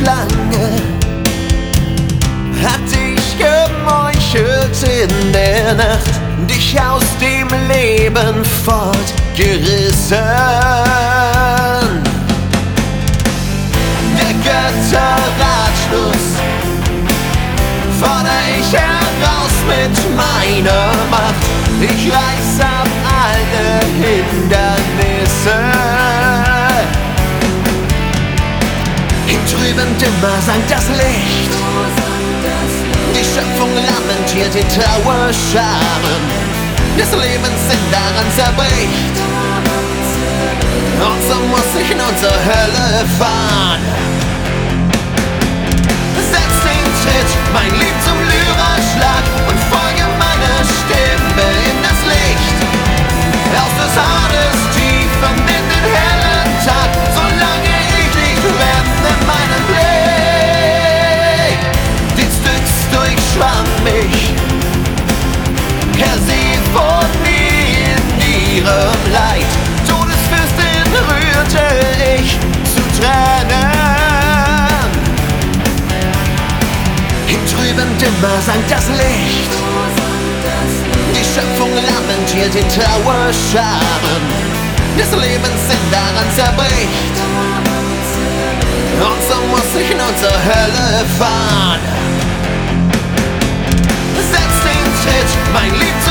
Schlange hat dich gemeuchelt in der Nacht, dich aus dem Leben fortgerissen. Der Götterratschluss fordere ich heraus mit meiner Macht. Ich reiß ab alle Hindernisse. Im trüben Dimmer sank das Licht. Die Schöpfung lamentiert in Trauerscharen. Des Lebens Sinn daran zerbricht. Und so muss ich nun zur Hölle fahren. Setz den Tritt, mein Lieb, zum Lyraschlag und folge meiner Stimme in das Licht. Aus des Hades Tiefen in den hellen Tag, solange ich dich brenne meinen Blick. Die Styx durchschwamm mich, Persephonie in ihrem Leid. Todesfürstin rührte ich zu Tränen. Im trüben Dimmer sank das Licht. Die Schöpfung lamentiert in Trauerscharen. Des Lebens Sinn daran zerbricht. Und so muss ich nun zur Hölle fahren. Setz den Tritt, mein Lieb,